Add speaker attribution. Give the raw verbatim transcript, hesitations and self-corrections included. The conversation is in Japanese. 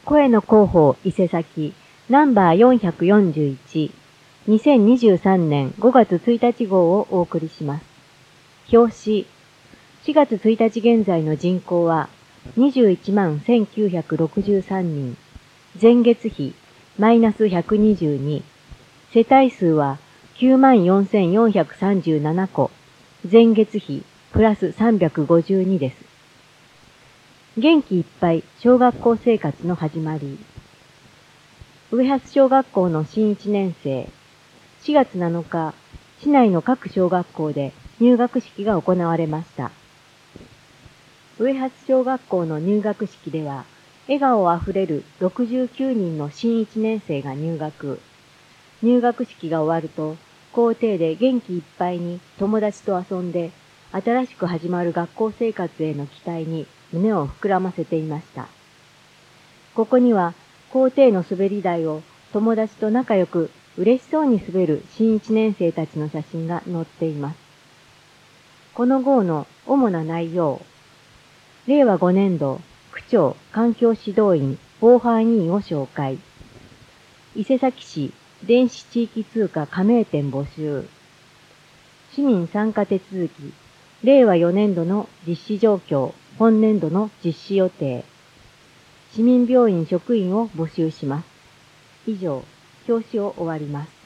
Speaker 1: 声の広報伊勢崎ナンバーよんひゃくよんじゅういち、にせんにじゅうさんねんごがつついたち号をお送りします。表紙、しがつついたち現在の人口はにじゅういちまんせんきゅうひゃくろくじゅうさんにん、前月比マイナスひゃくにじゅうに、世帯数はきゅうまんよんせんよんひゃくさんじゅうななこ、前月比プラスさんびゃくごじゅうにです。元気いっぱい小学校生活の始まり。上初小学校の新いちねん生、しがつなのか、市内の各小学校で入学式が行われました。上初小学校の入学式では、笑顔あふれるろくじゅうきゅうにんの新いちねん生が入学。入学式が終わると、校庭で元気いっぱいに友達と遊んで、新しく始まる学校生活への期待に胸を膨らませていました。ここには、校庭の滑り台を友達と仲良く嬉しそうに滑る新いちねん生たちの写真が載っています。この号の主な内容。れいわごねんど区長環境指導員防犯委員を紹介。伊勢崎市電子地域通貨加盟店募集。市民参加手続き。れいわよねんどの実施状況、本年度の実施予定。市民病院職員を募集します。以上、表紙を終わります。